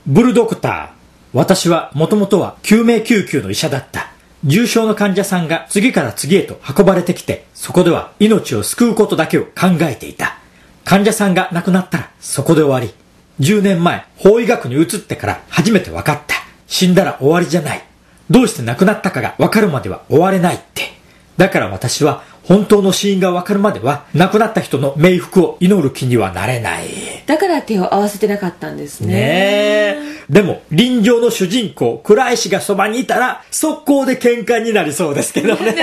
ブルドクター。私はもともとは救命救急の医者だった。重症の患者さんが次から次へと運ばれてきて、そこでは命を救うことだけを考えていた。患者さんが亡くなったらそこで終わり。10年前、法医学に移ってから初めて分かった。死んだら終わりじゃない。どうして亡くなったかが分かるまでは終われないって。だから私は本当の死因が分かるまでは亡くなった人の冥福を祈る気にはなれない。 だから手を合わせてなかったんですね。 ねえ。でも臨場の主人公倉石がそばにいたら速攻で喧嘩になりそうですけどね。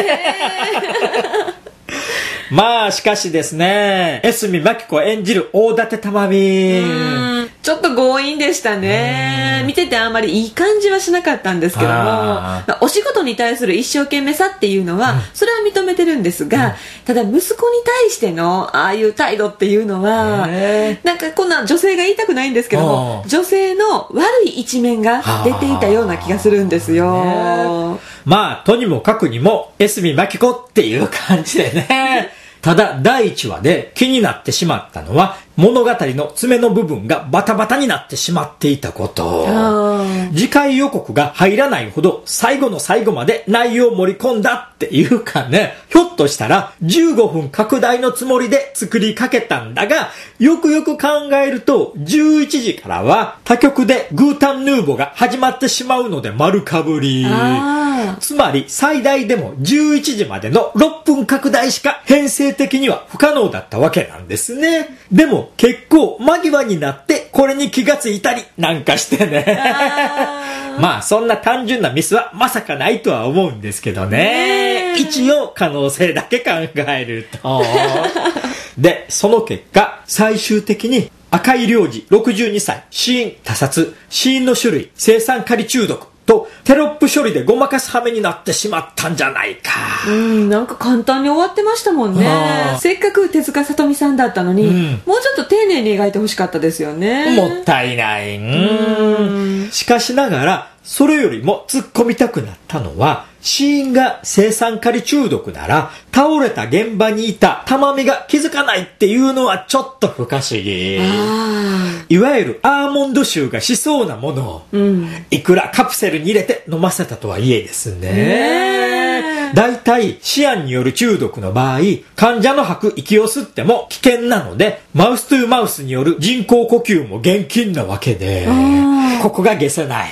まあしかしですね、江角真紀子演じる大館珠美、 ちょっと強引でしたね。見ててあんまりいい感じはしなかったんですけども、お仕事に対する一生懸命さっていうのは、それは認めてるんですが、ただ息子に対してのああいう態度っていうのは、なんかこんな女性が言いたくないんですけども、女性の悪い一面が出ていたような気がするんですよ。 まあとにもかくにも江角真紀子っていう感じでね。ただ第1話で気になってしまったのは物語の詰めの部分がバタバタになってしまっていたこと。次回予告が入らないほど最後の最後まで内容を盛り込んだっていうかね、ひょっとしたら15分拡大のつもりで作りかけたんだが、よくよく考えると11時からは他局でグータンヌーボが始まってしまうので丸かぶり。つまり最大でも11時までの6分拡大しか編成的には不可能だったわけなんですね。でも結構間際になってこれに気がついたりなんかしてね。まあそんな単純なミスはまさかないとは思うんですけどね。一応可能性だけ考えると。で、その結果最終的に赤井良二62歳、死因他殺、死因の種類青酸カリ中毒とテロップ処理でごまかす羽目になってしまったんじゃないか。 なんか簡単に終わってましたもんね。せっかく手塚さとみさんだったのに、もうちょっと丁寧に描いてほしかったですよね。 もったいない。しかしながらそれよりも突っ込みたくなったのは、死因が青酸カリ中毒なら倒れた現場にいた珠美が気づかないっていうのはちょっと不可思議。いわゆるアーモンド臭がしそうなものを、いくらカプセルに入れて飲ませたとはいえですね。だいたいシアンによる中毒の場合、患者の吐く息を吸っても危険なので、マウストゥーマウスによる人工呼吸も厳禁なわけで、ここが消せない。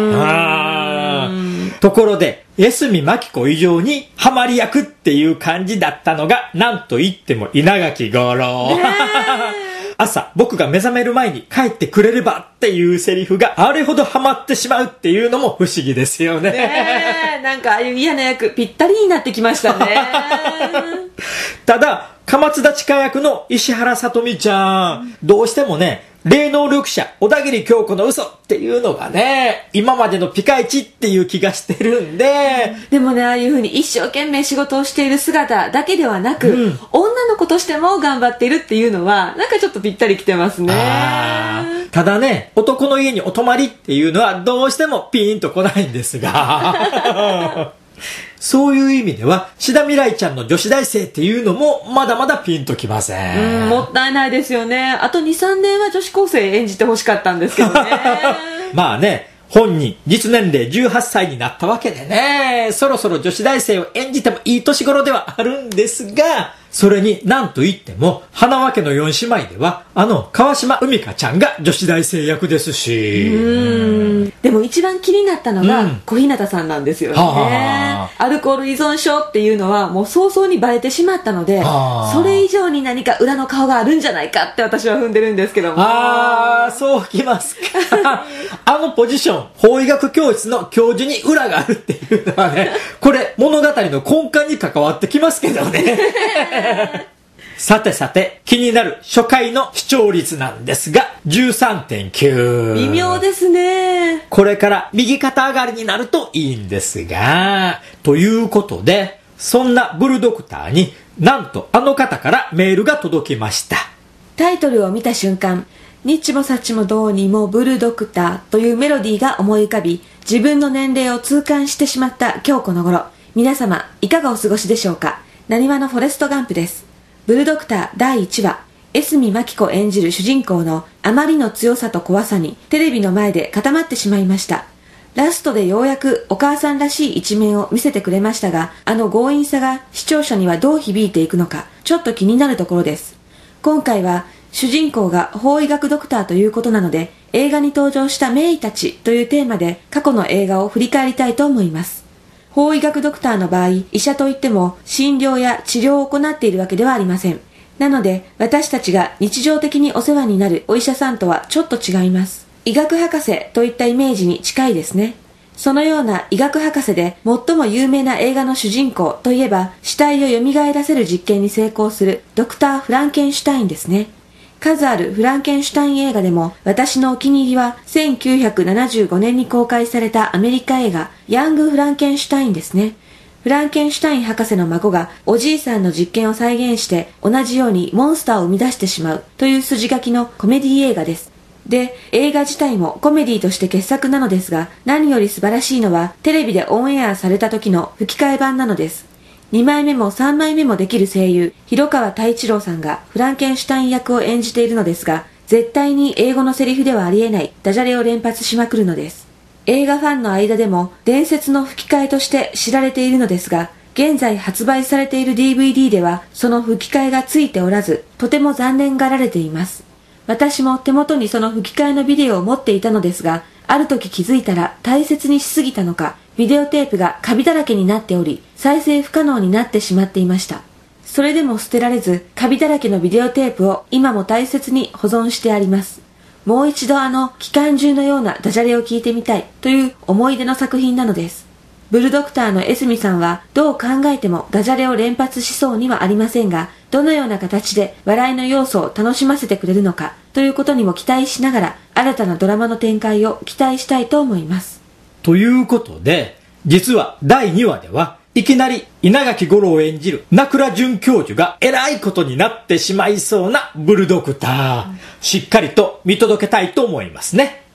ところで江角真紀子以上にハマり役っていう感じだったのが、なんと言っても稲垣吾郎。朝僕が目覚める前に帰ってくれればっていうセリフがあれほどハマってしまうっていうのも不思議ですよね。 なんかああいう嫌な役ぴったりになってきましたね。 ただ鎌津田千佳役の石原さとみちゃん、どうしてもね、霊能力者小田切京子の嘘っていうのがね、今までのピカイチっていう気がしてるんで。 でもね、ああいう風に一生懸命仕事をしている姿だけではなく、女の子としても頑張っているっていうのはなんかちょっとぴったりきてますね。 ただね、男の家にお泊まりっていうのはどうしてもピーンと来ないんですが。そういう意味では志田未来ちゃんの女子大生っていうのもまだまだピンときません。 もったいないですよね。あと 2,3 年は女子高生演じてほしかったんですけどね。 まあね、本人実年齢18歳になったわけでね、そろそろ女子大生を演じてもいい年頃ではあるんですが、それに何と言っても花輪家の4姉妹では川島海香ちゃんが女子大生役ですし。 でも一番気になったのが小日向さんなんですよね。アルコール依存症っていうのはもう早々にバレてしまったので、それ以上に何か裏の顔があるんじゃないかって私は踏んでるんですけども。 そうきますか。ポジション、法医学教室の教授に裏があるっていうのはね、これ物語の根幹に関わってきますけどね。さてさて、気になる初回の視聴率なんですが 13.9。 微妙ですね。 これから右肩上がりになるといいんですが、ということでそんなブルドクターになんとあの方からメールが届きました。 タイトルを見た瞬間、ニッチもサッチもどうにもブルドクターというメロディーが思い浮かび、自分の年齢を痛感してしまった今日この頃、皆様いかがお過ごしでしょうか。なにわのフォレストガンプです。ブルドクター第1話、 江角真紀子演じる主人公のあまりの強さと怖さにテレビの前で固まってしまいました。ラストでようやくお母さんらしい一面を見せてくれましたが、あの強引さが視聴者にはどう響いていくのか、ちょっと気になるところです。今回は主人公が法医学ドクターということなので、映画に登場した名医たちというテーマで過去の映画を振り返りたいと思います。法医学ドクターの場合、医者といっても診療や治療を行っているわけではありません。なので私たちが日常的にお世話になるお医者さんとはちょっと違います。医学博士といったイメージに近いですね。そのような医学博士で最も有名な映画の主人公といえば、死体を蘇らせる実験に成功するドクター・フランケンシュタインですね。数あるフランケンシュタイン映画でも私のお気に入りは1975年に公開されたアメリカ映画ヤング・フランケンシュタインですね。フランケンシュタイン博士の孫がおじいさんの実験を再現して同じようにモンスターを生み出してしまうという筋書きのコメディ映画です。で、映画自体もコメディとして傑作なのですが、何より素晴らしいのはテレビでオンエアされた時の吹き替え版なのです。2枚目も3枚目もできる声優、広川太一郎さんがフランケンシュタイン役を演じているのですが、絶対に英語のセリフではありえないダジャレを連発しまくるのです。映画ファンの間でも伝説の吹き替えとして知られているのですが、現在発売されている DVD ではその吹き替えがついておらず、とても残念がられています。私も手元にその吹き替えのビデオを持っていたのですが、ある時気づいたら大切にしすぎたのか、ビデオテープがカビだらけになっており、再生不可能になってしまっていました。それでも捨てられず、カビだらけのビデオテープを今も大切に保存してあります。もう一度あの機関銃のようなダジャレを聞いてみたいという思い出の作品なのです。ブルドクターの江角さんはどう考えてもダジャレを連発しそうにはありませんが、どのような形で笑いの要素を楽しませてくれるのかということにも期待しながら、新たなドラマの展開を期待したいと思います。 ということで、実は第2話ではいきなり稲垣吾郎を演じる名倉准教授がえらいことになってしまいそうなブルドクター、しっかりと見届けたいと思いますね。